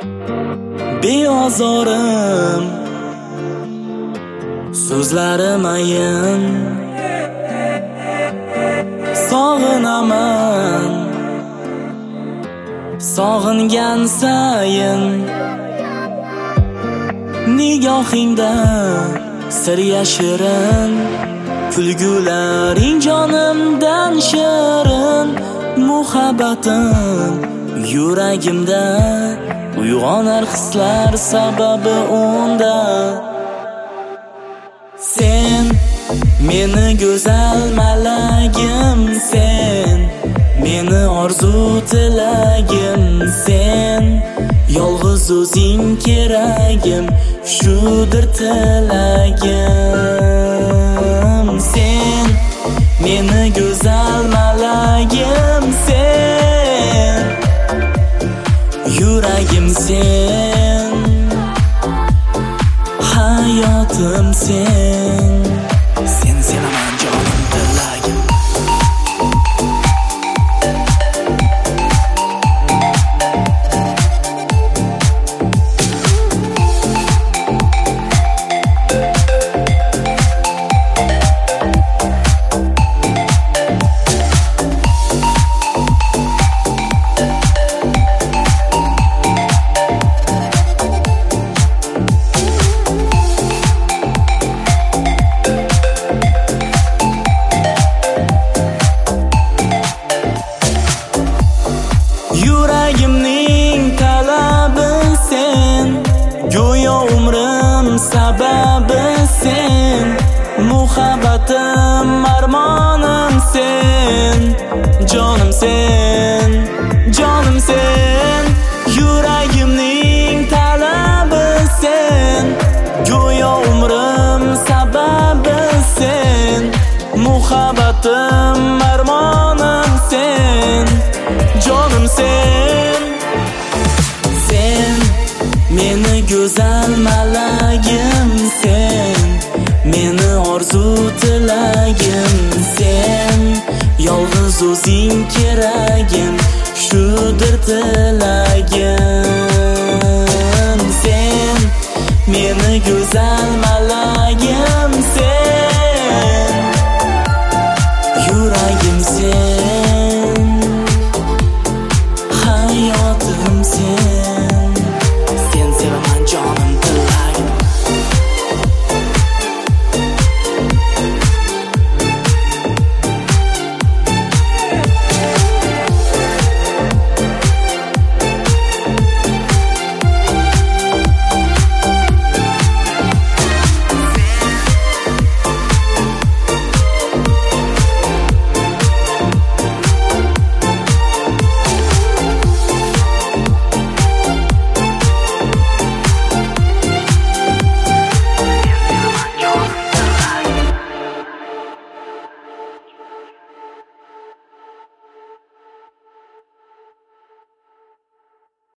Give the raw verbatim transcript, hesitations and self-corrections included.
beozorim, so'zlarim ayin, sog'inaman, sog'ingan sayin, nigohingda sir yashirin, kulgularing jonimdan shirin, muhabbatim yuragimda uyg'onar hislar sababi unda. Sen meni go'zal malagim, sen meni orzu tilagim, sen yolg'iz o'zing keragim, shudir tilagim. Sen meni go'zal malagim, sen yuragim, sen hayotim, sen sen senaman jonim tilagim. Yuragimning talabi sen, go'yo umrim sababi sen, muhabbatim armonim sen, jonim sen, jonim sen. Yuragimning talabi sen, go'yo umrim sababi sen, muhabbatim armonim sen, jonim sen. Sen meni go'zal malagim, sen meni orzu tilagim, sen yolg'iz o'zing keragim, shudir tilagim. Sen meni go'zal malagim, sen yuragim, sen hayotim, sen